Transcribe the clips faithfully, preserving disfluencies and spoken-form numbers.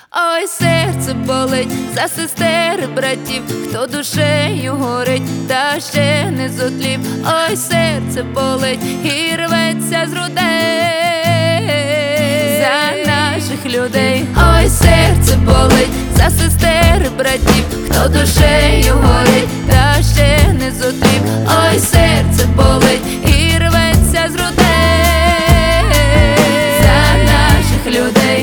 Ой, серце болить за сестер, братів, хто душею горить, та ще не зотлів. Ой, серце болить і рветься з грудей за наших людей. Ой, серце болить за сестер, братів, хто душею горить, та ще не зотлів. Ой, серце болить і рветься з грудей за наших людей.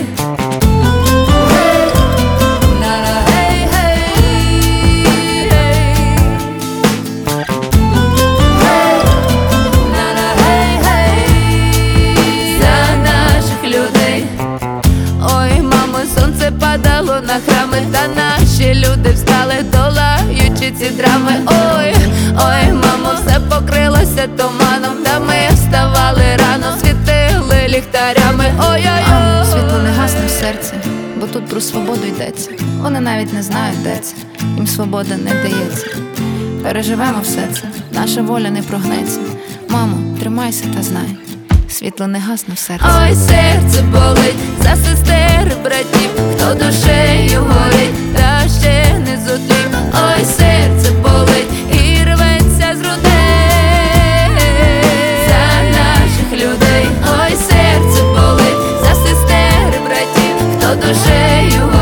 Падало на храми, та наші люди встали, долаючи ці драми. Ой, ой, мамо, все покрилося туманом, та ми вставали рано, світили ліхтарями. Ой-ой-ой, світло не гасне в серці, бо тут про свободу йдеться. Вони навіть не знають, де це, їм свобода не дається. Переживемо все це, наша воля не прогнеться. Мамо, тримайся та знай, світло не гасне в серці. Ой, серце болить за сестер, братів, хто душею горить, та ще не зотлів. Ой, серце болить і рветься з грудей за наших людей. Ой, серце болить за сестер, братів, хто душею горить.